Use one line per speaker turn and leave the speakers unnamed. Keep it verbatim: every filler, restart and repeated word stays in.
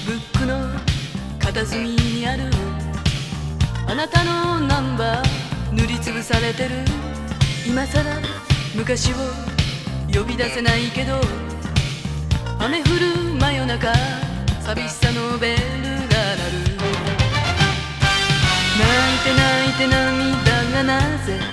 ブックの片隅にあるあなたのナンバー塗りつぶされてる。今さら昔を呼び出せないけど、雨降る真夜中寂しさのベルが鳴る。泣いて泣いて涙がなぜ